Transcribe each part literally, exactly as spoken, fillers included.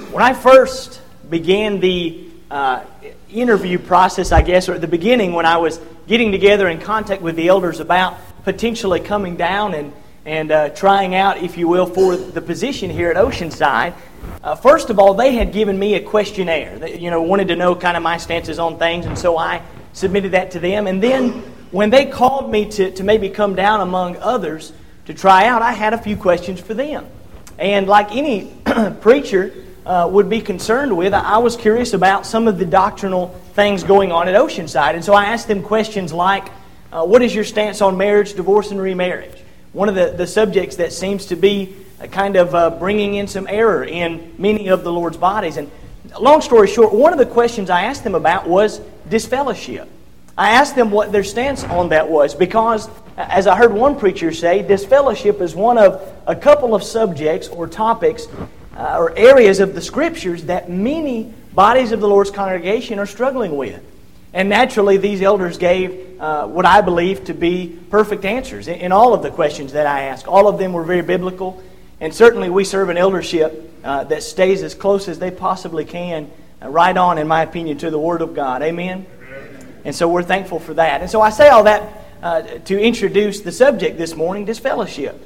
When I first began the uh, interview process, I guess, or at the beginning when I was getting together in contact with the elders about potentially coming down and, and uh, trying out, if you will, for the position here at Oceanside, uh, first of all, they had given me a questionnaire. They, you know, wanted to know kind of my stances on things, and so I submitted that to them. And then when they called me to, to maybe come down among others to try out, I had a few questions for them. And like any preacher uh, would be concerned with, I was curious about some of the doctrinal things going on at Oceanside. And so I asked them questions like, uh, what is your stance on marriage, divorce, and remarriage? One of the, the subjects that seems to be uh, kind of uh, bringing in some error in many of the Lord's bodies. And long story short, one of the questions I asked them about was disfellowship. I asked them what their stance on that was because, as I heard one preacher say, disfellowship is one of a couple of subjects or topics uh, or areas of the Scriptures that many bodies of the Lord's congregation are struggling with. And naturally, these elders gave uh, what I believe to be perfect answers in all of the questions that I asked. All of them were very biblical, and certainly we serve an eldership uh, that stays as close as they possibly can, uh, right on, in my opinion, to the Word of God. Amen? And so we're thankful for that. And so I say all that uh, to introduce the subject this morning, disfellowship.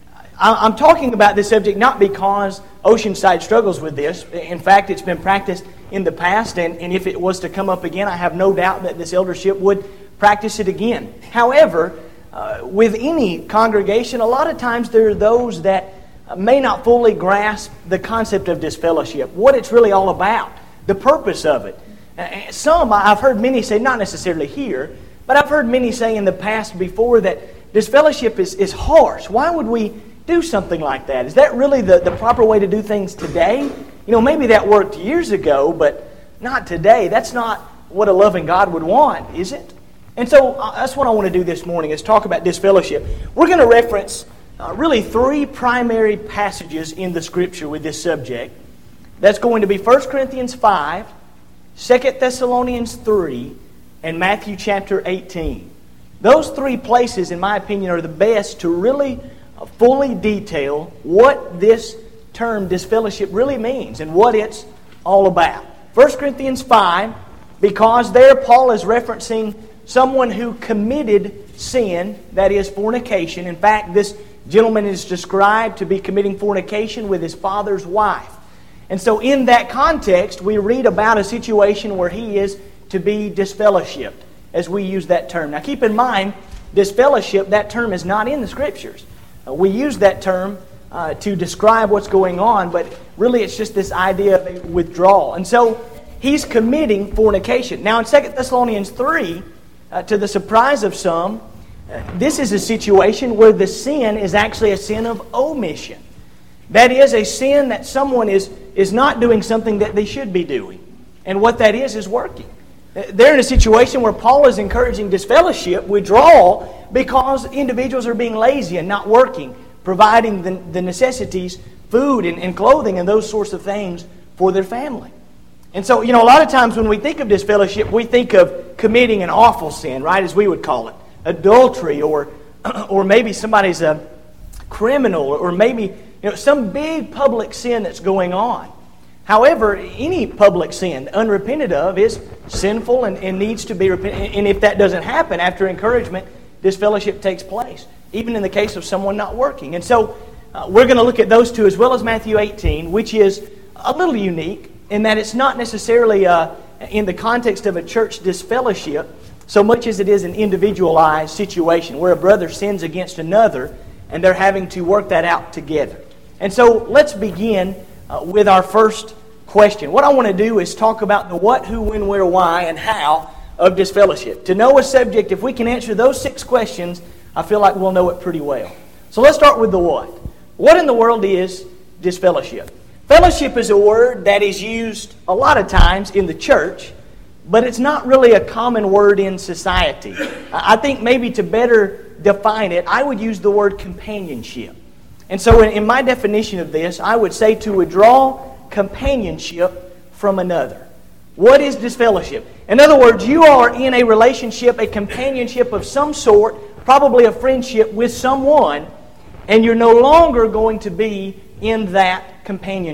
I'm talking about this subject not because Oceanside struggles with this. In fact, it's been practiced in the past, and, and if it was to come up again, I have no doubt that this eldership would practice it again. However, uh, with any congregation, a lot of times there are those that may not fully grasp the concept of disfellowship, what it's really all about, the purpose of it. Some, I've heard many say, not necessarily here, but I've heard many say in the past before that disfellowship is, is harsh. Why would we do something like that? Is that really the, the proper way to do things today? You know, maybe that worked years ago, but not today. That's not what a loving God would want, is it? And so uh, that's what I want to do this morning, is talk about disfellowship. We're going to reference uh, really three primary passages in the Scripture with this subject. That's going to be First Corinthians five, Second Thessalonians three, and Matthew chapter eighteen. Those three places, in my opinion, are the best to really fully detail what this term disfellowship really means and what it's all about. First Corinthians five, because there Paul is referencing someone who committed sin, that is fornication. In fact, this gentleman is described to be committing fornication with his father's wife. And so in that context, we read about a situation where he is to be disfellowshipped, as we use that term. Now keep in mind, disfellowship, that term is not in the Scriptures. Uh, we use that term uh, to describe what's going on, but really it's just this idea of a withdrawal. And so he's committing fornication. Now in Second Thessalonians three, uh, to the surprise of some, uh, this is a situation where the sin is actually a sin of omission. That is a sin that someone is, is not doing something that they should be doing. And what that is, is working. They're in a situation where Paul is encouraging disfellowship, withdrawal, because individuals are being lazy and not working, providing the, the necessities, food and, and clothing and those sorts of things for their family. And so, you know, a lot of times when we think of disfellowship, we think of committing an awful sin, right, as we would call it. Adultery, or or maybe somebody's a criminal, or maybe, you know, some big public sin that's going on. However, any public sin unrepented of is sinful and, and needs to be repented. And if that doesn't happen after encouragement, disfellowship takes place, even in the case of someone not working. And so uh, we're going to look at those two as well as Matthew eighteen, which is a little unique in that it's not necessarily uh, in the context of a church disfellowship so much as it is an individualized situation where a brother sins against another and they're having to work that out together. And so let's begin Uh, with our first question. What I want to do is talk about the what, who, when, where, why, and how of disfellowship. To know a subject, if we can answer those six questions, I feel like we'll know it pretty well. So let's start with the what. What in the world is disfellowship? Fellowship is a word that is used a lot of times in the church, but it's not really a common word in society. I think maybe to better define it, I would use the word companionship. And so in, in my definition of this, I would say to withdraw companionship from another. What is disfellowship? In other words, you are in a relationship, a companionship of some sort, probably a friendship with someone, and you're no longer going to be in that companionship.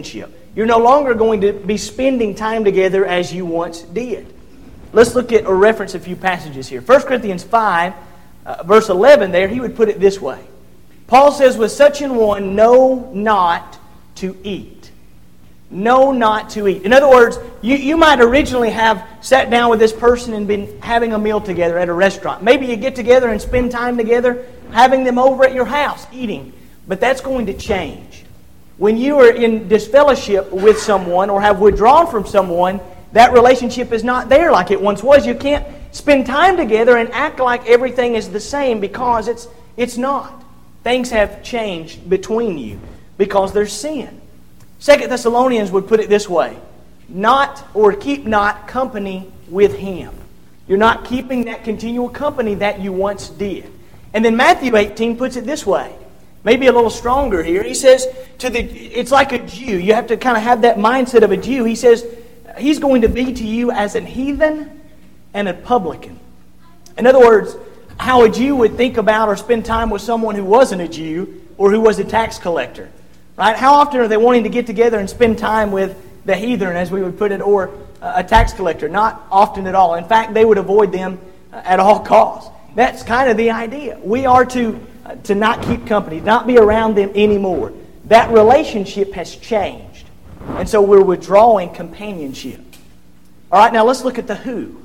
You're no longer going to be spending time together as you once did. Let's look at or reference a few passages here. First Corinthians five, uh, verse eleven there, he would put it this way. Paul says, with such an one, know not to eat. Know not to eat. In other words, you, you might originally have sat down with this person and been having a meal together at a restaurant. Maybe you get together and spend time together, having them over at your house, eating. But that's going to change. When you are in disfellowship with someone or have withdrawn from someone, that relationship is not there like it once was. You can't spend time together and act like everything is the same because it's it's not. Things have changed between you because there's sin. Second Thessalonians would put it this way. Not or keep not company with him. You're not keeping that continual company that you once did. And then Matthew eighteen puts it this way. Maybe a little stronger here. He says, to the it's like a Jew. You have to kind of have that mindset of a Jew. He says, he's going to be to you as an heathen and a publican. In other words, how a Jew would think about or spend time with someone who wasn't a Jew or who was a tax collector. Right? How often are they wanting to get together and spend time with the heathen, as we would put it, or a tax collector? Not often at all. In fact, they would avoid them at all costs. That's kind of the idea. We are to, uh, to not keep company, not be around them anymore. That relationship has changed. And so we're withdrawing companionship. All right, now let's look at the who.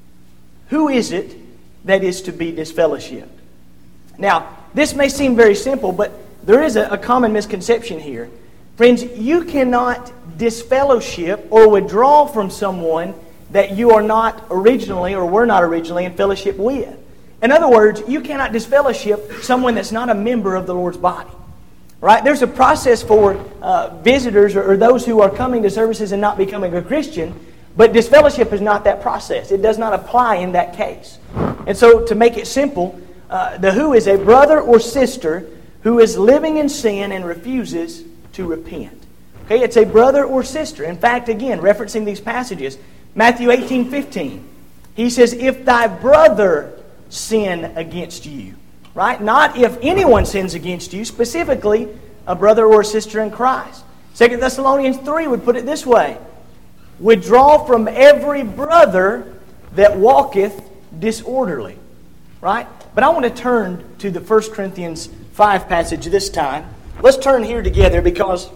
Who is it that is to be disfellowshipped? Now, this may seem very simple, but there is a, a common misconception here. Friends, you cannot disfellowship or withdraw from someone that you are not originally or were not originally in fellowship with. In other words, you cannot disfellowship someone that's not a member of the Lord's body. Right? There's a process for uh, visitors or, or those who are coming to services and not becoming a Christian, but disfellowship is not that process. It does not apply in that case. And so, to make it simple, uh, the who is a brother or sister who is living in sin and refuses to repent. Okay, it's a brother or sister. In fact, again, referencing these passages, Matthew eighteen fifteen, he says, if thy brother sin against you. Right? Not if anyone sins against you, specifically a brother or a sister in Christ. Second Thessalonians three would put it this way. Withdraw from every brother that walketh disorderly. Right? But I want to turn to the First Corinthians five passage this time. Let's turn here together because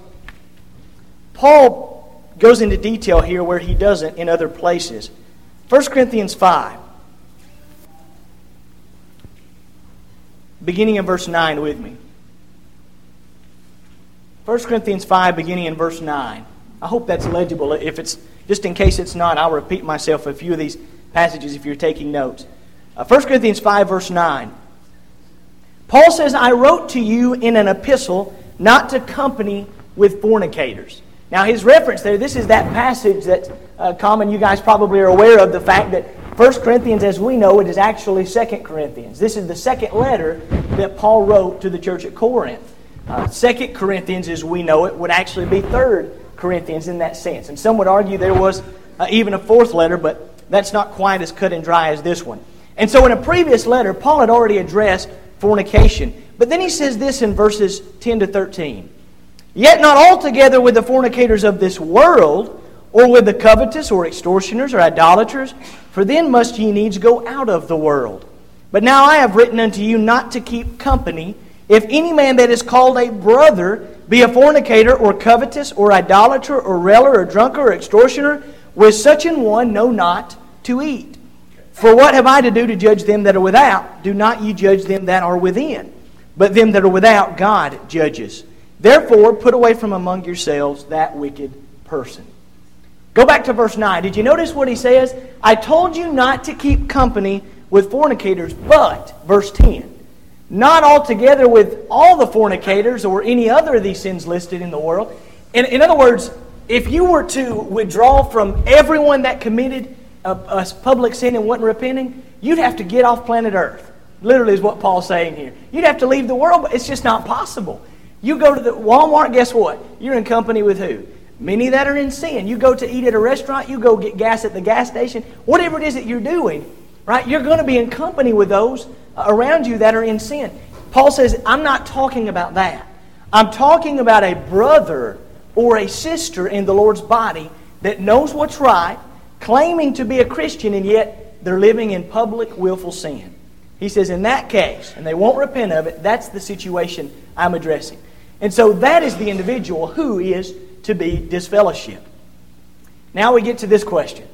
Paul goes into detail here where he doesn't in other places. First Corinthians five. Beginning in verse nine with me. First Corinthians five, beginning in verse nine. I hope that's legible. If it's just in case it's not, I'll repeat myself a few of these passages if you're taking notes. Uh, First Corinthians five, verse nine. Paul says, I wrote to you in an epistle not to company with fornicators. Now his reference there, this is that passage that's uh, common. You guys probably are aware of the fact that First Corinthians, as we know, it is actually Second Corinthians. This is the second letter that Paul wrote to the church at Corinth. Uh, Second Corinthians, as we know it, would actually be Third Corinthians in that sense. And some would argue there was uh, even a fourth letter, but that's not quite as cut and dry as this one. And so in a previous letter, Paul had already addressed fornication. But then he says this in verses ten to thirteen. Yet not altogether with the fornicators of this world, or with the covetous, or extortioners, or idolaters, for then must ye needs go out of the world. But now I have written unto you not to keep company, if any man that is called a brother be a fornicator, or covetous, or idolater, or railer, or drunkard, or extortioner, with such an one know not to eat. For what have I to do to judge them that are without? Do not ye judge them that are within. But them that are without God judges. Therefore put away from among yourselves that wicked person. Go back to verse nine. Did you notice what he says? I told you not to keep company with fornicators, but, verse ten, not altogether with all the fornicators or any other of these sins listed in the world. In, in other words, if you were to withdraw from everyone that committed a, a public sin and wasn't repenting, you'd have to get off planet Earth. Literally is what Paul's saying here. You'd have to leave the world, but it's just not possible. You go to the Walmart, guess what? You're in company with who? Many that are in sin. You go to eat at a restaurant, you go get gas at the gas station, whatever it is that you're doing, right? You're going to be in company with those around you that are in sin. Paul says, I'm not talking about that. I'm talking about a brother or a sister in the Lord's body that knows what's right, claiming to be a Christian, and yet they're living in public willful sin. He says in that case, and they won't repent of it, that's the situation I'm addressing. And so that is the individual who is to be disfellowshipped. Now we get to this question.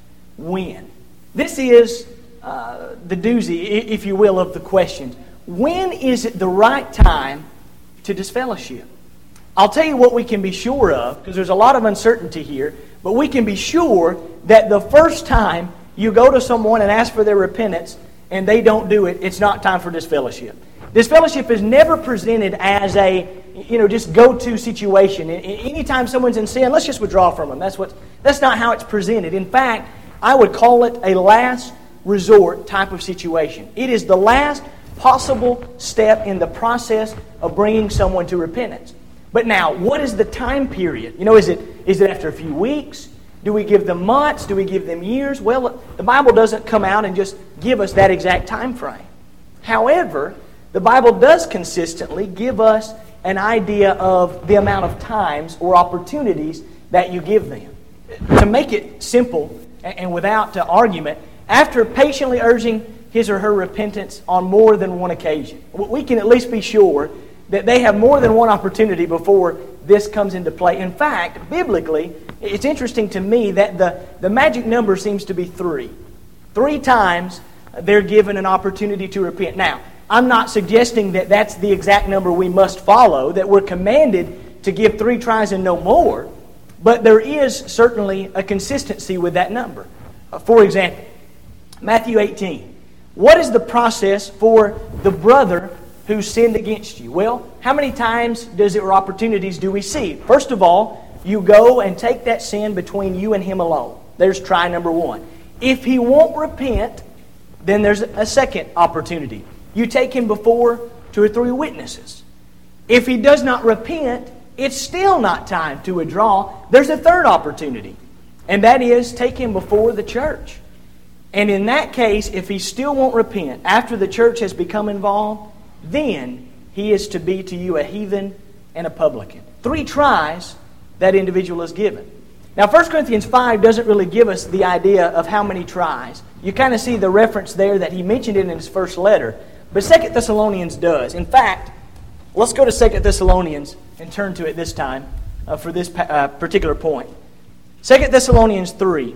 When? This is uh, the doozy, if you will, of the questions. When is it the right time to disfellowship? I'll tell you what we can be sure of, because there's a lot of uncertainty here, but we can be sure that the first time you go to someone and ask for their repentance and they don't do it, it's not time for disfellowship. Disfellowship is never presented as a, you know, just go-to situation. Anytime someone's in sin, let's just withdraw from them. That's what. That's not how it's presented. In fact, I would call it a last resort type of situation. It is the last possible step in the process of bringing someone to repentance. But now, what is the time period? You know, is it is it after a few weeks? Do we give them months? Do we give them years? Well, the Bible doesn't come out and just give us that exact time frame. However, the Bible does consistently give us an idea of the amount of times or opportunities that you give them. To make it simple and without argument, after patiently urging his or her repentance on more than one occasion, we can at least be sure that they have more than one opportunity before this comes into play. In fact, biblically, it's interesting to me that the, the magic number seems to be three. Three times they're given an opportunity to repent. Now, I'm not suggesting that that's the exact number we must follow, that we're commanded to give three tries and no more, but there is certainly a consistency with that number. Uh, for example, Matthew eighteen. What is the process for the brother who sinned against you? Well, how many times does it or opportunities do we see? First of all, you go and take that sin between you and him alone. There's try number one. If he won't repent, then there's a second opportunity. You take him before two or three witnesses. If he does not repent, it's still not time to withdraw. There's a third opportunity, and that is take him before the church. And in that case, if he still won't repent after the church has become involved, then he is to be to you a heathen and a publican. Three tries that individual is given. Now, First Corinthians five doesn't really give us the idea of how many tries. You kind of see the reference there that he mentioned it in his first letter. But Second Thessalonians does. In fact, let's go to Second Thessalonians and turn to it this time uh, for this uh, particular point. Second Thessalonians three.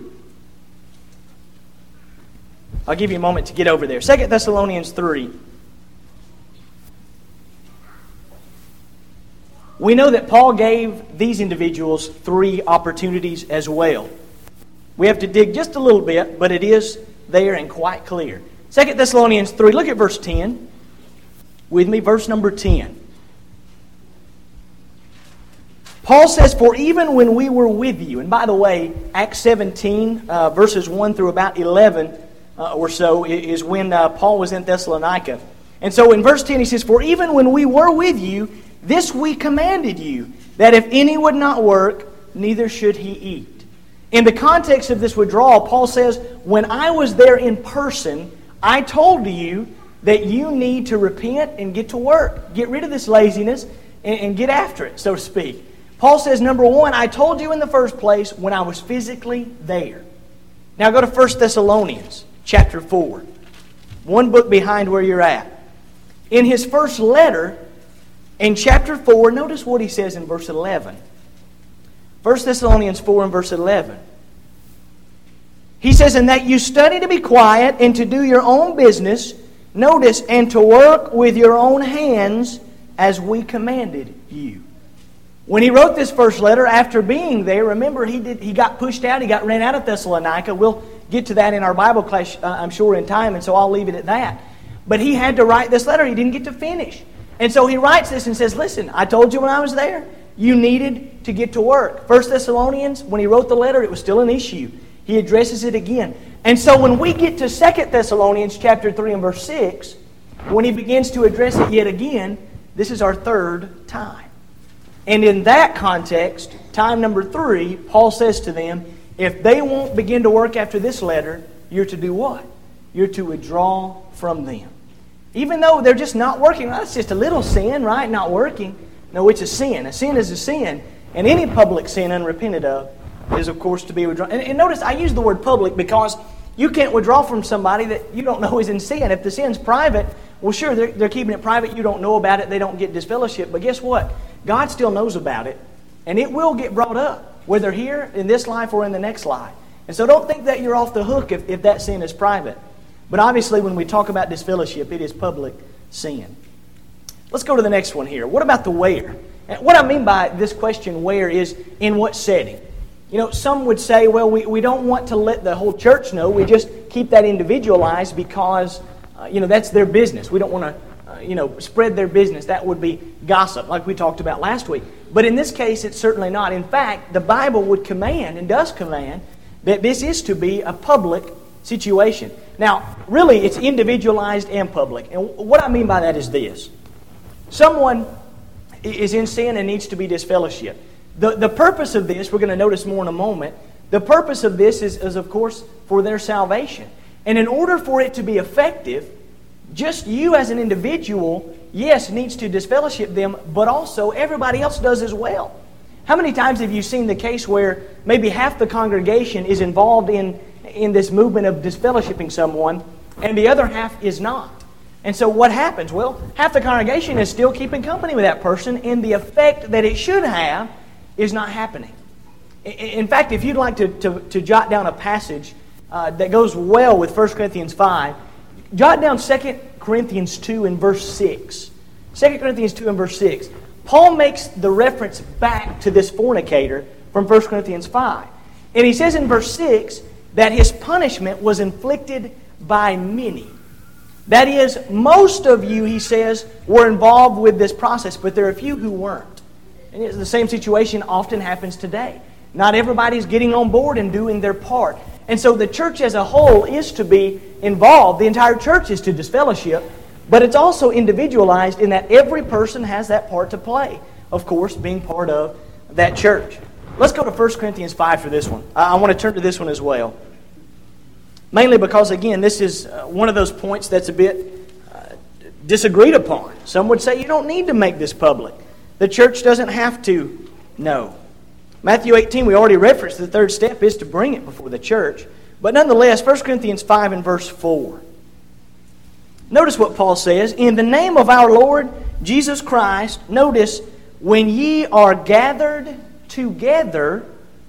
I'll give you a moment to get over there. Second Thessalonians three. We know that Paul gave these individuals three opportunities as well. We have to dig just a little bit, but it is there and quite clear. Second Thessalonians three, look at verse ten. With me, verse number ten. Paul says, "For even when we were with you," and by the way, Acts seventeen, uh, verses one through about eleven uh, or so, is when uh, Paul was in Thessalonica. And so in verse ten he says, "For even when we were with you, this we commanded you, that if any would not work, neither should he eat." In the context of this withdrawal, Paul says, when I was there in person, I told you that you need to repent and get to work. Get rid of this laziness and, and get after it, so to speak. Paul says, number one, I told you in the first place when I was physically there. Now go to First Thessalonians chapter four. One book behind where you're at. In his first letter, in chapter four, notice what he says in verse eleven. First Thessalonians four and verse eleven. He says, "And that you study to be quiet and to do your own business, notice, and to work with your own hands as we commanded you." When he wrote this first letter, after being there, remember he did he got pushed out, he got ran out of Thessalonica. We'll get to that in our Bible class, uh, I'm sure, in time, and so I'll leave it at that. But he had to write this letter. He didn't get to finish. And so he writes this and says, listen, I told you when I was there, you needed to get to work. First Thessalonians, when he wrote the letter, it was still an issue. He addresses it again. And so when we get to Second Thessalonians chapter three and verse six, when he begins to address it yet again, this is our third time. And in that context, time number three, Paul says to them, if they won't begin to work after this letter, you're to do what? You're to withdraw from them. Even though they're just not working, well, that's just a little sin, right? Not working. No, it's a sin. A sin is a sin. And any public sin unrepented of is, of course, to be withdrawn. And, and notice I use the word public because you can't withdraw from somebody that you don't know is in sin. If the sin's private, well, sure, they're, they're keeping it private. You don't know about it. They don't get disfellowship. But guess what? God still knows about it. And it will get brought up, whether here, in this life, or in the next life. And so don't think that you're off the hook if, if that sin is private. But obviously, when we talk about disfellowship, it is public sin. Let's go to the next one here. What about the where? And what I mean by this question, where, is in what setting? You know, some would say, well, we, we don't want to let the whole church know. We just keep that individualized because, uh, you know, that's their business. We don't want to, uh, you know, spread their business. That would be gossip, like we talked about last week. But in this case, it's certainly not. In fact, the Bible would command, and does command, that this is to be a public situation. Now, really, it's individualized and public. And what I mean by that is this. Someone is in sin and needs to be disfellowshipped. The, the purpose of this, we're going to notice more in a moment, the purpose of this is, is, of course, for their salvation. And in order for it to be effective, just you as an individual, yes, needs to disfellowship them, but also everybody else does as well. How many times have you seen the case where maybe half the congregation is involved in, in this movement of disfellowshipping someone, and the other half is not? And so what happens? Well, half the congregation is still keeping company with that person, and the effect that it should have is not happening. In fact, if you'd like to, to, to jot down a passage uh, that goes well with First Corinthians five, jot down Second Corinthians two and verse six. Second Corinthians two and verse six. Paul makes the reference back to this fornicator from First Corinthians five. And he says in verse six that his punishment was inflicted by many. That is, most of you, he says, were involved with this process, but there are a few who weren't. And it's the same situation often happens today. Not everybody's getting on board and doing their part. And so the church as a whole is to be involved. The entire church is to disfellowship, but it's also individualized in that every person has that part to play. Of course, being part of that church. Let's go to First Corinthians five for this one. I want to turn to this one as well. Mainly because, again, this is one of those points that's a bit uh, disagreed upon. Some would say you don't need to make this public. The church doesn't have to know. Matthew eighteen, we already referenced, the third step is to bring it before the church. But nonetheless, First Corinthians five and verse four. Notice what Paul says. In the name of our Lord Jesus Christ, notice, when ye are gathered together,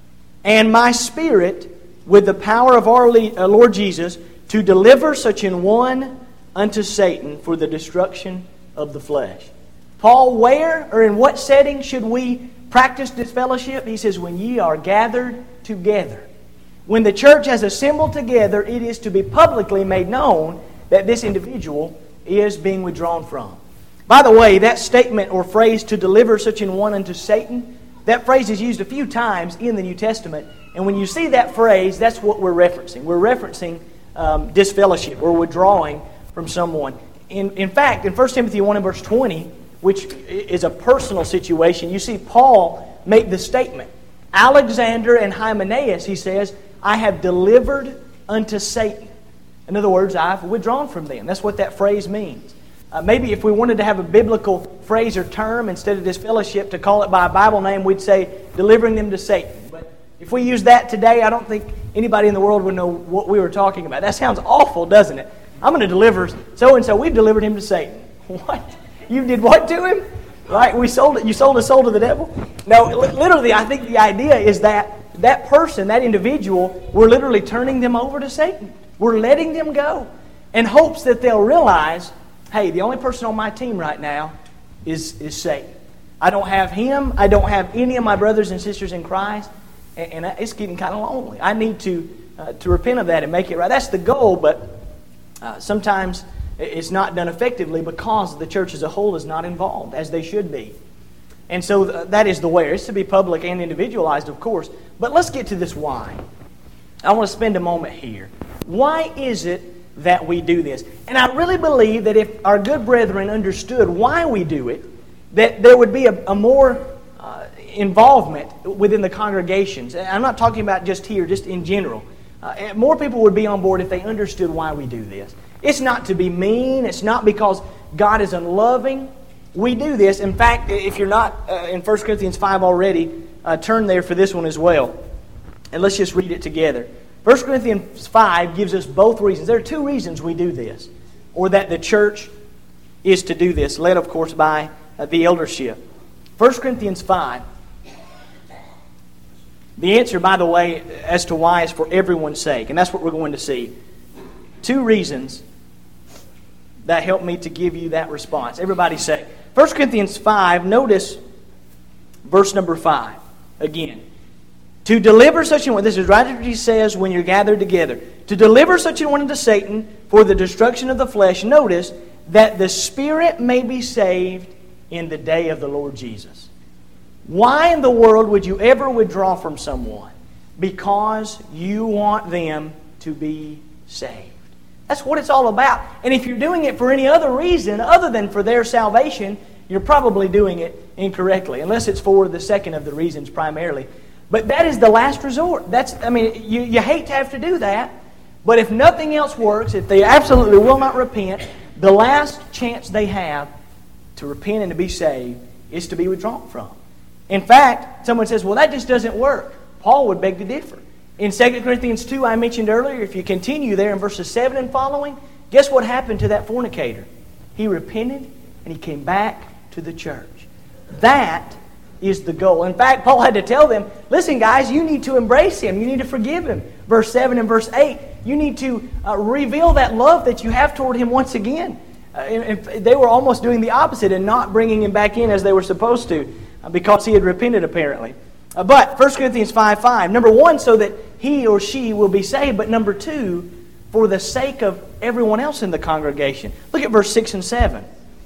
and my spirit, with the power of our Lord Jesus, to deliver such an one unto Satan for the destruction of the flesh. Paul, where or in what setting should we practice disfellowship? He says, when ye are gathered together. When the church has assembled together, it is to be publicly made known that this individual is being withdrawn from. By the way, that statement or phrase, to deliver such an one unto Satan, that phrase is used a few times in the New Testament. And when you see that phrase, that's what we're referencing. We're referencing um, disfellowship or withdrawing from someone. In, in fact, in First Timothy one and verse twenty, which is a personal situation, you see Paul make the statement. Alexander and Hymenaeus, he says, I have delivered unto Satan. In other words, I've withdrawn from them. That's what that phrase means. Uh, maybe if we wanted to have a biblical phrase or term, instead of disfellowship, to call it by a Bible name, we'd say delivering them to Satan. But if we use that today, I don't think anybody in the world would know what we were talking about. That sounds awful, doesn't it? I'm going to deliver so-and-so. We've delivered him to Satan. What? You did what to him? Right? We sold it. You sold a soul to the devil? No, literally, I think the idea is that that person, that individual, we're literally turning them over to Satan. We're letting them go in hopes that they'll realize, hey, the only person on my team right now is, is Satan. I don't have him. I don't have any of my brothers and sisters in Christ. And, and it's getting kind of lonely. I need to, uh, to repent of that and make it right. That's the goal, but uh, sometimes it's not done effectively because the church as a whole is not involved, as they should be. And so th- that is the where. It's to be public and individualized, of course. But let's get to this why. I want to spend a moment here. Why is it that we do this? And I really believe that if our good brethren understood why we do it, that there would be a, a more uh, involvement within the congregations. And I'm not talking about just here, just in general. Uh, more people would be on board if they understood why we do this. It's not to be mean. It's not because God is unloving. We do this. In fact, if you're not uh, in First Corinthians five already, uh, turn there for this one as well. And let's just read it together. First Corinthians five gives us both reasons. There are two reasons we do this, or that the church is to do this, led, of course, by uh, the eldership. First Corinthians five. The answer, by the way, as to why is for everyone's sake. And that's what we're going to see. Two reasons that help me to give you that response. Everybody say, First Corinthians five, notice verse number five again. To deliver such an one, this is right after he says, when you're gathered together, to deliver such an one unto Satan for the destruction of the flesh, notice, that the spirit may be saved in the day of the Lord Jesus. Why in the world would you ever withdraw from someone? Because you want them to be saved. That's what it's all about. And if you're doing it for any other reason other than for their salvation, you're probably doing it incorrectly, unless it's for the second of the reasons primarily. But that is the last resort. That's, I mean, you, you hate to have to do that, but if nothing else works, if they absolutely will not repent, the last chance they have to repent and to be saved is to be withdrawn from. In fact, someone says, well, that just doesn't work. Paul would beg to differ. In Second Corinthians two, I mentioned earlier, if you continue there in verses seven and following, guess what happened to that fornicator? He repented and he came back to the church. That is the goal. In fact, Paul had to tell them, listen guys, you need to embrace him. You need to forgive him. Verse seven and verse eight, you need to uh, reveal that love that you have toward him once again. Uh, and, and they were almost doing the opposite and not bringing him back in as they were supposed to uh, because he had repented apparently. Uh, but First Corinthians five five, number one, so that he or she will be saved, but number two, for the sake of everyone else in the congregation. Look at verse six and seven.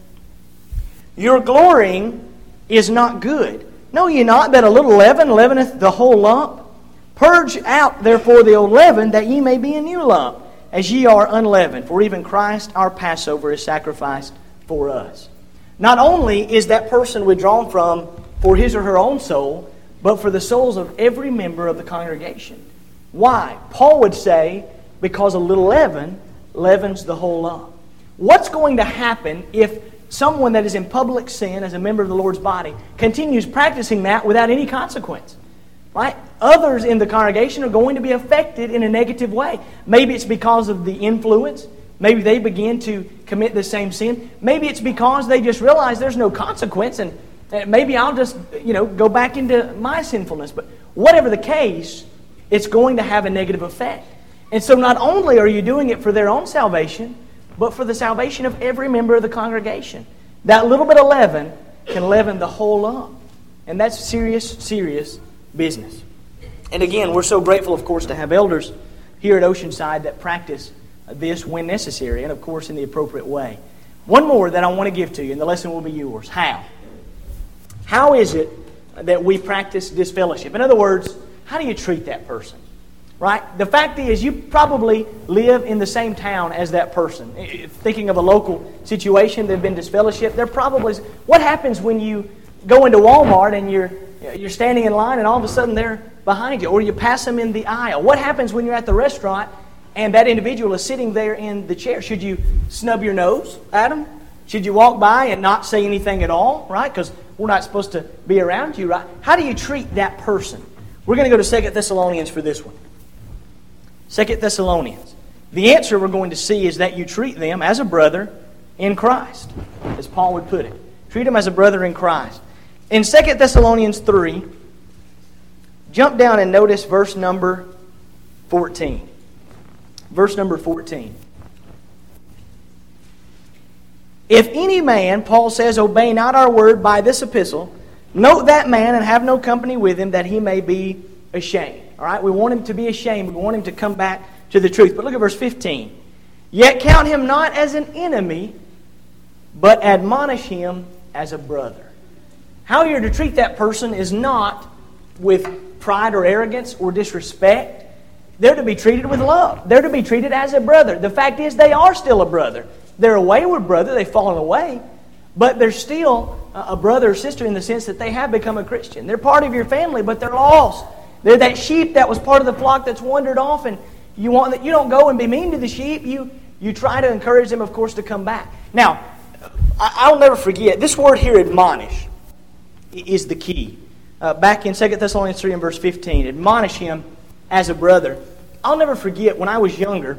Your glorying is not good. Know ye not that a little leaven leaveneth the whole lump? Purge out therefore the old leaven, that ye may be a new lump, as ye are unleavened. For even Christ our Passover is sacrificed for us. Not only is that person withdrawn from for his or her own soul, but for the souls of every member of the congregation. Why? Paul would say, because a little leaven leavens the whole lump. What's going to happen if someone that is in public sin as a member of the Lord's body continues practicing that without any consequence? Right? Others in the congregation are going to be affected in a negative way. Maybe it's because of the influence. Maybe they begin to commit the same sin. Maybe it's because they just realize there's no consequence and maybe I'll just, you know, go back into my sinfulness. But whatever the case, it's going to have a negative effect. And so not only are you doing it for their own salvation, but for the salvation of every member of the congregation. That little bit of leaven can leaven the whole lump. And that's serious, serious business. And again, we're so grateful, of course, to have elders here at Oceanside that practice this when necessary and, of course, in the appropriate way. One more that I want to give to you, and the lesson will be yours. How? How is it that we practice disfellowship? In other words, how do you treat that person? Right? The fact is, you probably live in the same town as that person. Thinking of a local situation that have been disfellowshipped, there probably is. What happens when you go into Walmart and you're you're standing in line and all of a sudden they're behind you, or you pass them in the aisle? What happens when you're at the restaurant and that individual is sitting there in the chair? Should you snub your nose at them? Should you walk by and not say anything at all? Right? Because we're not supposed to be around you, right? How do you treat that person? We're going to go to Second Thessalonians for this one. Second Thessalonians. The answer we're going to see is that you treat them as a brother in Christ, as Paul would put it. Treat them as a brother in Christ. In Second Thessalonians three, jump down and notice verse number fourteen. Verse number fourteen. If any man, Paul says, obey not our word by this epistle, note that man and have no company with him, that he may be ashamed. All right, we want him to be ashamed. We want him to come back to the truth. But look at verse fifteen. Yet count him not as an enemy, but admonish him as a brother. How you're to treat that person is not with pride or arrogance or disrespect. They're to be treated with love. They're to be treated as a brother. The fact is, they are still a brother. They're a wayward brother. They've fallen away. But they're still a brother or sister in the sense that they have become a Christian. They're part of your family, but they're lost. They're that sheep that was part of the flock that's wandered off, and you want that you don't go and be mean to the sheep. You you try to encourage them, of course, to come back. Now, I'll never forget, this word here, admonish, is the key. uh, back in Second Thessalonians three and verse fifteen. Admonish him as a brother. I'll never forget when I was younger,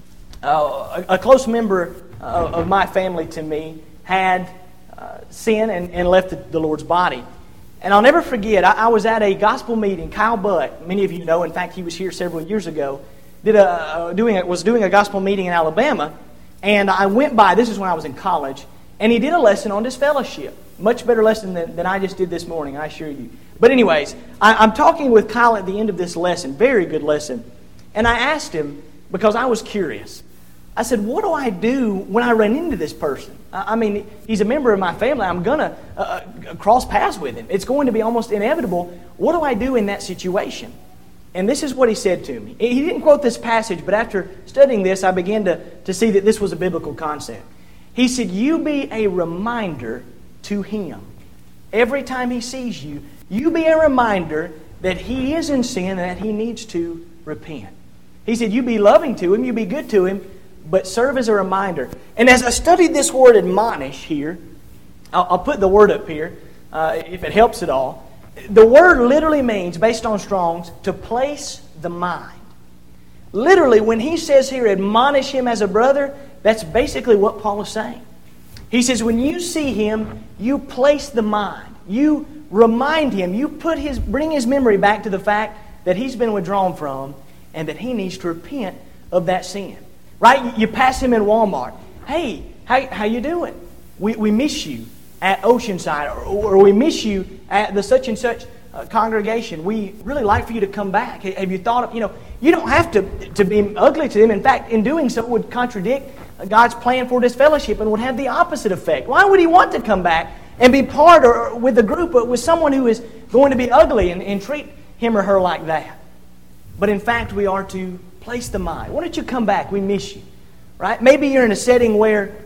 uh, a, a close member uh, of my family to me had uh, sinned and, and left the, the Lord's body. And I'll never forget, I, I was at a gospel meeting. Kyle Butt, many of you know, in fact, he was here several years ago, did a, uh, doing a, was doing a gospel meeting in Alabama. And I went by, this is when I was in college, and he did a lesson on disfellowship. Much better lesson than, than I just did this morning, I assure you. But anyways, I, I'm talking with Kyle at the end of this lesson, very good lesson. And I asked him, because I was curious, I said, what do I do when I run into this person? I, I mean, he's a member of my family. I'm going to uh, cross paths with him. It's going to be almost inevitable. What do I do in that situation? And this is what he said to me. He didn't quote this passage, but after studying this, I began to, to see that this was a biblical concept. He said, you be a reminder to him. Every time he sees you, you be a reminder that he is in sin and that he needs to repent. He said, you be loving to him, you be good to him, but serve as a reminder. And as I studied this word admonish here, I'll, I'll put the word up here, uh, if it helps at all. The word literally means, based on Strong's, to place the mind. Literally, when he says here, admonish him as a brother, that's basically what Paul is saying. He says, when you see him, you place the mind. You remind him. You put his, bring his memory back to the fact that he's been withdrawn from and that he needs to repent of that sin. Right? You pass him in Walmart. Hey, how, how you doing? We, we miss you at Oceanside, or, or we miss you at the such and such uh, congregation. We really like for you to come back. Have you thought of, you know, you don't have to, to be ugly to them. In fact, in doing so, it would contradict God's plan for disfellowship and would have the opposite effect. Why would he want to come back and be part or, or with a group or with someone who is going to be ugly and, and treat him or her like that? But in fact, we are to place the mind. Why don't you come back? We miss you. Right? Maybe you're in a setting where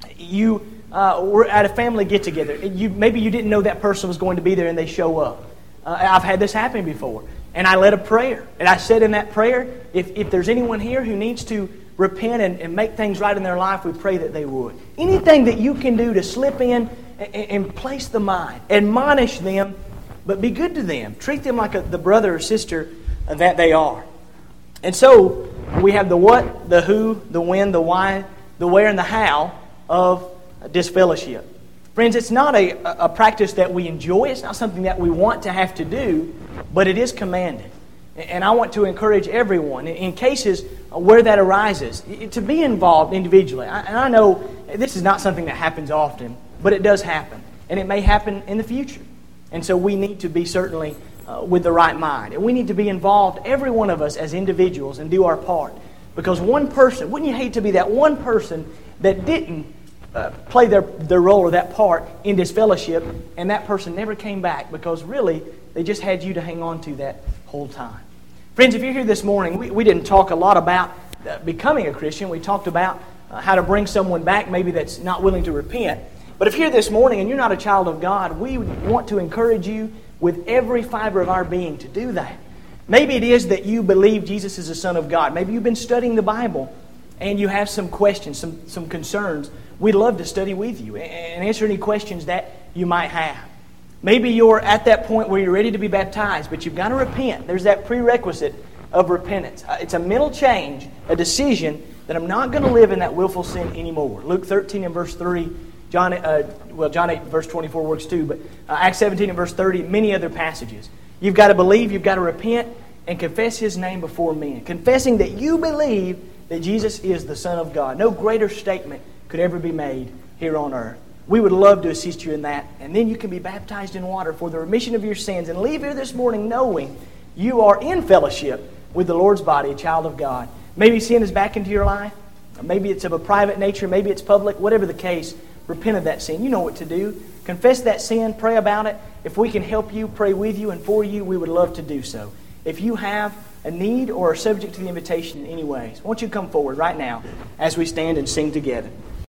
you uh, were at a family get-together. You, maybe you didn't know that person was going to be there and they show up. Uh, I've had this happen before. And I led a prayer. And I said in that prayer, if, if there's anyone here who needs to repent and, and make things right in their life, we pray that they would. Anything that you can do to slip in and, and place the mind. Admonish them, but be good to them. Treat them like a, the brother or sister that they are. And so, we have the what, the who, the when, the why, the where, and the how of disfellowship. Friends, it's not a, a practice that we enjoy. It's not something that we want to have to do, but it is commanded. And I want to encourage everyone, in cases where that arises, to be involved individually. And I know this is not something that happens often, but it does happen. And it may happen in the future. And so we need to be certainly uh, with the right mind. And we need to be involved, every one of us as individuals, and do our part. Because one person, wouldn't you hate to be that one person that didn't uh, play their, their role or that part in disfellowship, and that person never came back because really they just had you to hang on to that whole time. Friends, if you're here this morning, we, we didn't talk a lot about uh, becoming a Christian. We talked about uh, how to bring someone back maybe that's not willing to repent. But if you're here this morning and you're not a child of God, we want to encourage you with every fiber of our being to do that. Maybe it is that you believe Jesus is the Son of God. Maybe you've been studying the Bible and you have some questions, some, some concerns. We'd love to study with you and answer any questions that you might have. Maybe you're at that point where you're ready to be baptized, but you've got to repent. There's that prerequisite of repentance. It's a mental change, a decision that I'm not going to live in that willful sin anymore. Luke thirteen and verse three, John, uh, well, John eight verse twenty-four works too, but uh, Acts seventeen and verse thirty, many other passages. You've got to believe, you've got to repent, and confess His name before men. Confessing that you believe that Jesus is the Son of God. No greater statement could ever be made here on earth. We would love to assist you in that. And then you can be baptized in water for the remission of your sins and leave here this morning knowing you are in fellowship with the Lord's body, a child of God. Maybe sin is back into your life. Maybe it's of a private nature. Maybe it's public. Whatever the case, repent of that sin. You know what to do. Confess that sin. Pray about it. If we can help you, pray with you and for you, we would love to do so. If you have a need or are subject to the invitation in any ways, won't you come forward right now as we stand and sing together.